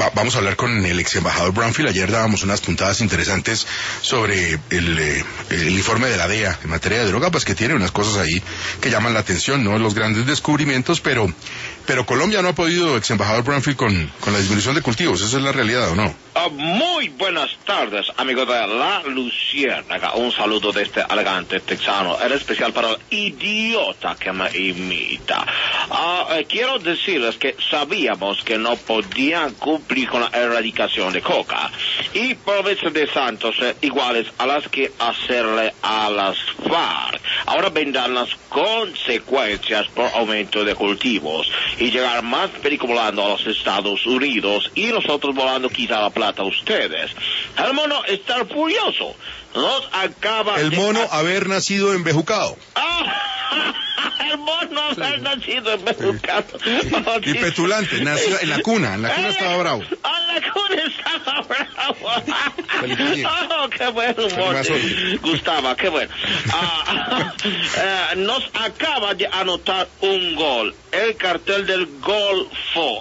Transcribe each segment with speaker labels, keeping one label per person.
Speaker 1: vamos a hablar con el ex embajador Brownfield. Ayer dábamos unas puntadas interesantes sobre el informe de la DEA en materia de droga, pues que tiene unas cosas ahí que llaman la atención, no los grandes descubrimientos, pero Colombia no ha podido, ex embajador Brownfield, con la disminución de cultivos. ¿Esa es la realidad o no?
Speaker 2: Muy buenas tardes, amigos de La Luciérnaga. Un saludo de este elegante texano, en especial para el idiota que me imita. Quiero decirles que sabíamos que no podían cumplir con la erradicación de coca, y promesas de Santos iguales a las que hacerle a las FARC. Ahora vendrán las consecuencias por aumento de cultivos y llegar más perico volando a los Estados Unidos y nosotros volando quizá la plata a ustedes. El mono está furioso. Nos acaba
Speaker 1: el mono haber nacido en Bejucado.
Speaker 2: El mono haber nacido en Bejucado.
Speaker 1: Y petulante, nació en la cuna estaba bravo.
Speaker 2: La cuna estaba bravo. Qué buen humor. Gustavo, qué bueno. Nos acaba de anotar un gol. El cartel del Golfo.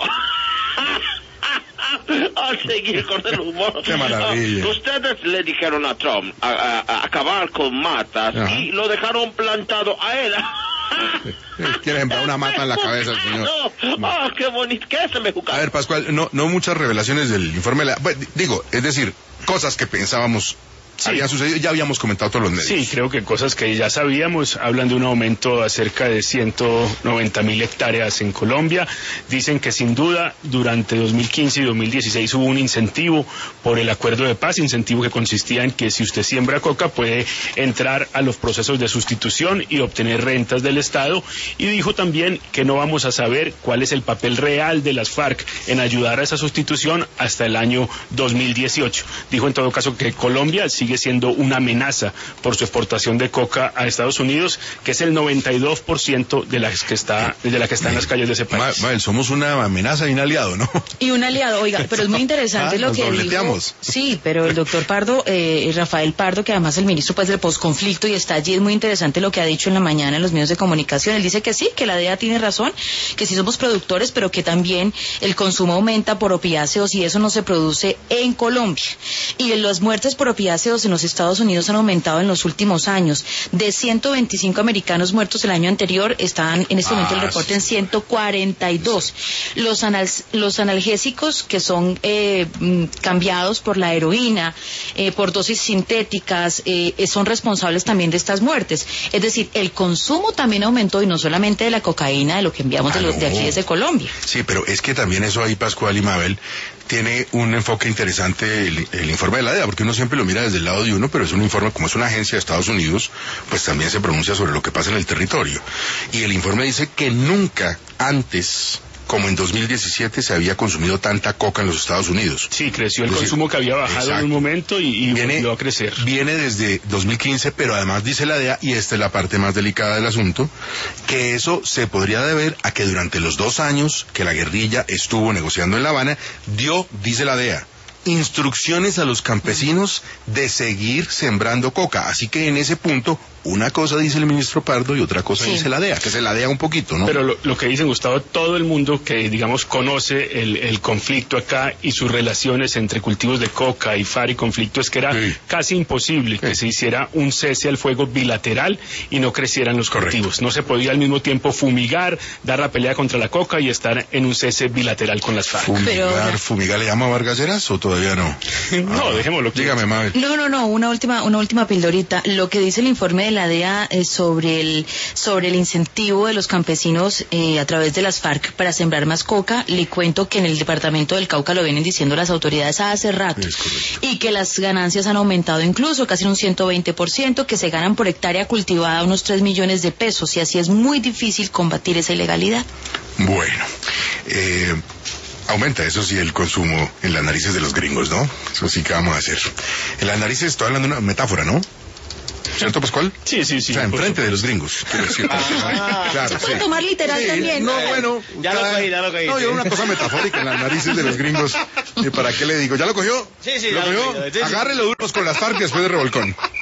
Speaker 2: A seguir con el humor.
Speaker 1: Qué maravilla.
Speaker 2: Ustedes le dijeron a Trump a acabar con matas. Ajá. Y lo dejaron plantado a él.
Speaker 1: Quiere sembrar una mata en la cabeza el señor.
Speaker 2: No. Qué bonito. ¿Qué se me jugaba?
Speaker 1: A ver, Pascual, no muchas revelaciones del informe. Es decir, cosas que pensábamos. Sí. Había sucedido, ya habíamos comentado todos los medios.
Speaker 3: Sí, creo que cosas que ya sabíamos. Hablan de un aumento a cerca de 190.000 hectáreas en Colombia. Dicen que sin duda durante 2015 y 2016 hubo un incentivo por el acuerdo de paz, incentivo que consistía en que si usted siembra coca puede entrar a los procesos de sustitución y obtener rentas del Estado. Y dijo también que no vamos a saber cuál es el papel real de las FARC en ayudar a esa sustitución hasta el año 2018. Dijo en todo caso que Colombia sigue siendo una amenaza por su exportación de coca a Estados Unidos, que es el 92% de la que está en las calles de ese país.
Speaker 1: Mabel, somos una amenaza y un aliado, ¿no?
Speaker 4: Y un aliado, oiga, pero es muy interesante lo que dijo. Sí, pero el doctor Pardo, Rafael Pardo, que además es el ministro pues del posconflicto y está allí, es muy interesante lo que ha dicho en la mañana en los medios de comunicación. Él dice que sí, que la DEA tiene razón, que sí somos productores, pero que también el consumo aumenta por opiáceos y eso no se produce en Colombia. Y las muertes por opiáceos en los Estados Unidos han aumentado en los últimos años. De 125 americanos muertos el año anterior, están en este momento el reporte en 142. Los analgésicos que son cambiados por la heroína, por dosis sintéticas, son responsables también de estas muertes. Es decir, el consumo también aumentó, y no solamente de la cocaína, de lo que enviamos de aquí desde Colombia.
Speaker 1: Sí, pero es que también eso ahí, Pascual y Mabel, tiene un enfoque interesante el informe de la DEA, porque uno siempre lo mira desde el lado de uno, pero es un informe, como es una agencia de Estados Unidos, pues también se pronuncia sobre lo que pasa en el territorio. Y el informe dice que nunca antes, como en 2017, se había consumido tanta coca en los Estados Unidos.
Speaker 3: Sí, creció el consumo, que había bajado en un momento y volvió a crecer.
Speaker 1: Viene desde 2015, pero además dice la DEA, y esta es la parte más delicada del asunto, que eso se podría deber a que durante los 2 años que la guerrilla estuvo negociando en La Habana, dice la DEA, instrucciones a los campesinos de seguir sembrando coca. Así que en ese punto, una cosa dice el ministro Pardo y otra cosa dice la DEA, que se la DEA un poquito, ¿no?
Speaker 3: Pero lo que dicen, Gustavo, todo el mundo que, digamos, conoce el conflicto acá y sus relaciones entre cultivos de coca y FARC y conflicto, es que era casi imposible que se hiciera un cese al fuego bilateral y no crecieran los cultivos. No se podía al mismo tiempo fumigar, dar la pelea contra la coca y estar en un cese bilateral con las FARC.
Speaker 1: ¿Fumigar le llama a Vargas Lleras o todavía no?
Speaker 3: No, dejémoslo.
Speaker 1: Dígame, Mabel.
Speaker 4: No, una última pildorita. Lo que dice el informe de la DEA sobre el incentivo de los campesinos a través de las FARC para sembrar más coca, le cuento que en el departamento del Cauca lo vienen diciendo las autoridades hace rato, y que las ganancias han aumentado incluso casi un 120%, que se ganan por hectárea cultivada unos 3 millones de pesos, y así es muy difícil combatir esa ilegalidad.
Speaker 1: Bueno, aumenta, eso sí, el consumo en las narices de los gringos, ¿no? Eso sí que vamos a hacer. En las narices, estoy hablando de una metáfora, ¿no? ¿Cierto, Pascual?
Speaker 3: Sí.
Speaker 1: O sea, enfrente de los gringos, quiero decir.
Speaker 4: Claro, se puede tomar literal también.
Speaker 1: No, bueno.
Speaker 2: Ya lo cogí.
Speaker 1: No, yo una cosa metafórica en las narices de los gringos. ¿Y para qué le digo? ¿Ya lo cogió?
Speaker 2: Sí,
Speaker 1: ¿Lo cogió? Agárrelo duros con las FARC después de revolcón.